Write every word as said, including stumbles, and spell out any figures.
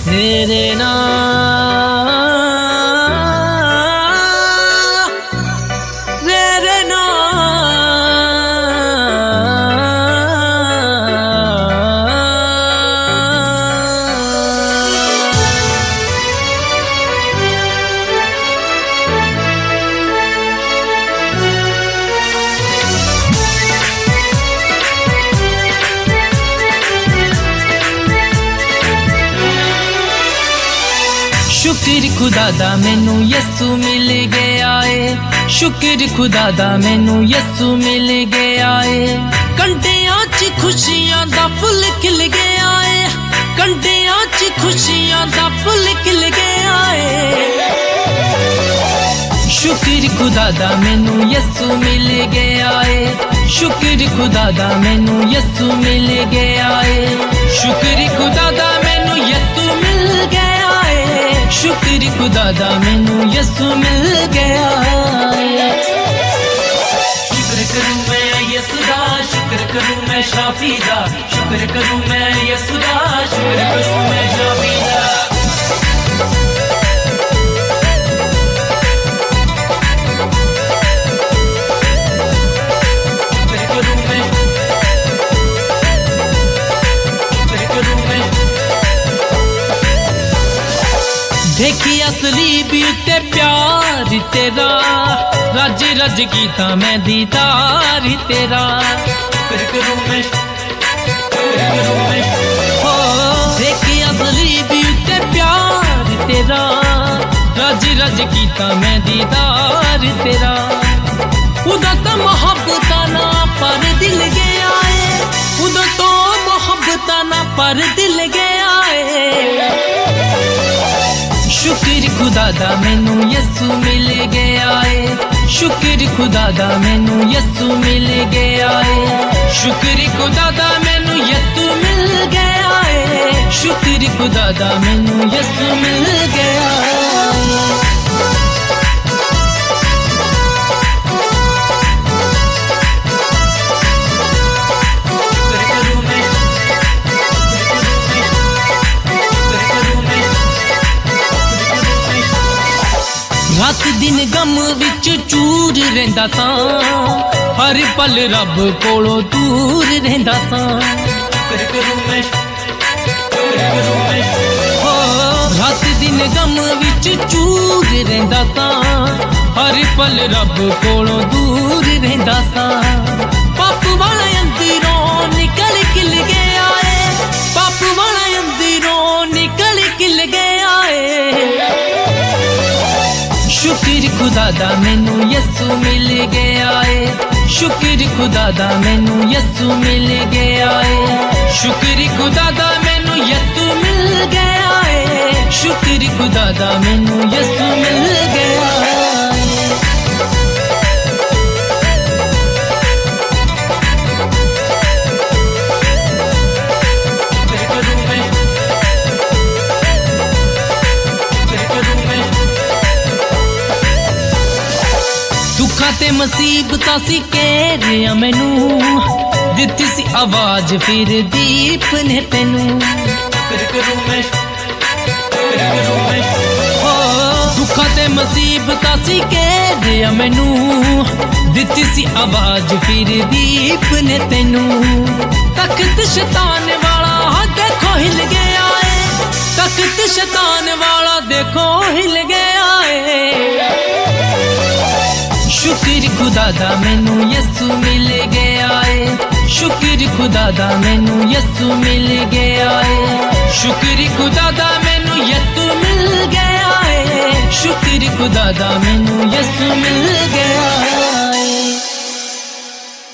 तेरे नाम तेरे शुक्र खुदा दा मैनू यसू मिल गया है। शुक्र खुदा दा मैनू यसू मिल गया है। कंडियां च खुशियां दा फुल खिल गया है। कंडियां च खुशियां दा फुल खिल गया है। शुक्र खुदा दा मैनू यसू मिल गया है। शुक्र खुदा दा मैनू यसू मिल गया है। शुक्र खुदा दा मैनू यसू मिल गया है। शुक्र खुदा दा मैनू यसू मिल गया है। शुक्र करूं मैं यसू दा, शुक्र करूं मैं शाफी दा, शुक्र करूं मैं यसू दा, शुक्र करूं मैं शाफी दा। देखी असली भी उत्ते प्यार तेरा, रज रज कीता मैं दीदार तेरा। शुक्र करूं मैं, शुक्र करूं मैं। हो देखी असली भी उत्ते प्यार तेरा, रज रज कीता मैं दीदार तेरा। उदा तो मोहब्बत ना पर दिल गया है। उदा तो मोहब्बत ना पर दिल गया है। शुक्र खुदा दा मैनू यसू मिल गया है। शुक्र खुदा दा मैनू यसू मिल गया है। शुक्र खुदा दा मैनू यसू मिल गया है। शुक्र खुदा दा मैनू यसू मिल गया है। रात दिन गम विच चूर रहिंदा सां, हर पल रब कोलों दूर रहिंदा सां। शुक्र करूं मैं, शुक्र करूं मैं। हो रात दिन गम विच चूर रहिंदा सां, हर पल रब कोलों दूर रहिंदा सां। पाप वाला अंदरों निकल किल गया है। पाप वाला अंदरों निकल किल गया है। शुक्र खुदा दा मैनू यसू मिल गया है। शुक्र खुदा दा मैनू यसू मिल गया है। शुक्र खुदा दा मैनू यसू मिल गया है। शुक्र खुदा दा मैनू यसू मिल गया है। ते मुसीबतां सी घेरिया मैनू, दित्ती सी आवाज फिर दीप ने तेनू। शुक्र करूं मैं, शुक्र करूं मैं। हो दुखा ते मुसीबतां सी घेरिया मैनू, दित्ती सी आवाज फिर दीप ने तेनू। तख्त शैतान वाला देखो हिल गया है। तख्त शैतान वाला देखो हिल गया है। शुक्र खुदा दा मैनू यसू मिल गया है। शुक्र खुदा दा मैनू यसू मिल गया है। शुक्र खुदा दा मैनू यसू मिल गया है। शुक्र खुदा दा मैनू यसू मिल